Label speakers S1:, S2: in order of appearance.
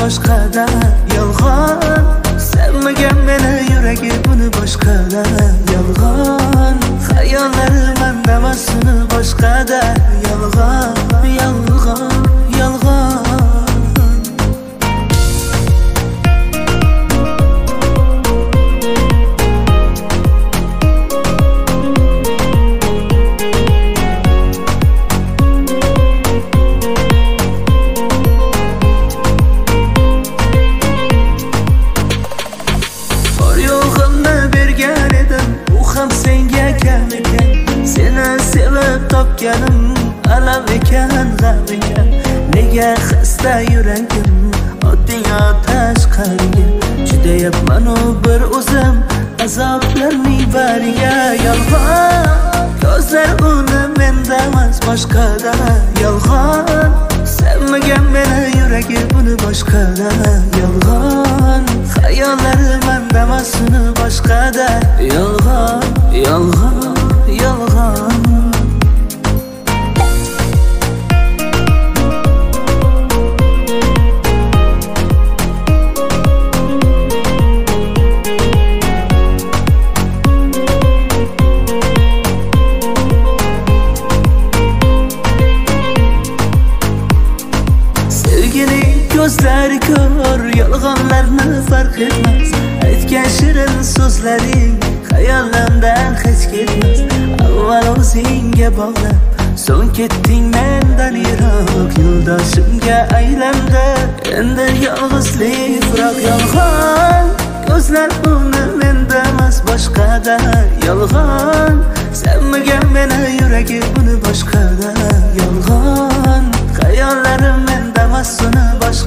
S1: boshqada yolg'on. Sevmagan meni yuragi buni boshqada yolg'on. Xayollarim andamas uni boshqada yolg'on, yolg'on, yolg'on. Topganim alam ekan, g'am ekan. Nega xasta yuragim oting otash qarigan. Chidayapman u bir o'zim azoblarning bariga yolg'on. Ko'zlar uni menda emas boshqada yolg'on. Sevmagan meni yuragi buni boshqada yolg'on. Xayollarim menda emas uni boshqada yolg'on, yolg'on, yolg'on. Ko'zlari ko'r, yolg'onlarni farq etmas. Aytgan shirin so'zlaring xayolimdan hech ketmas. Avval o'zingga bog'lab, so'ng ketding mendan yiroq. Yo'ldoshimga aylandi endi yolg'izlik firoq yolg'on. Ko'zlar uni menda emas boshqada yolg'on. Sevmagan meni yuragi buni boshqada yolg'on. Xayollarim menda emas uni boshqada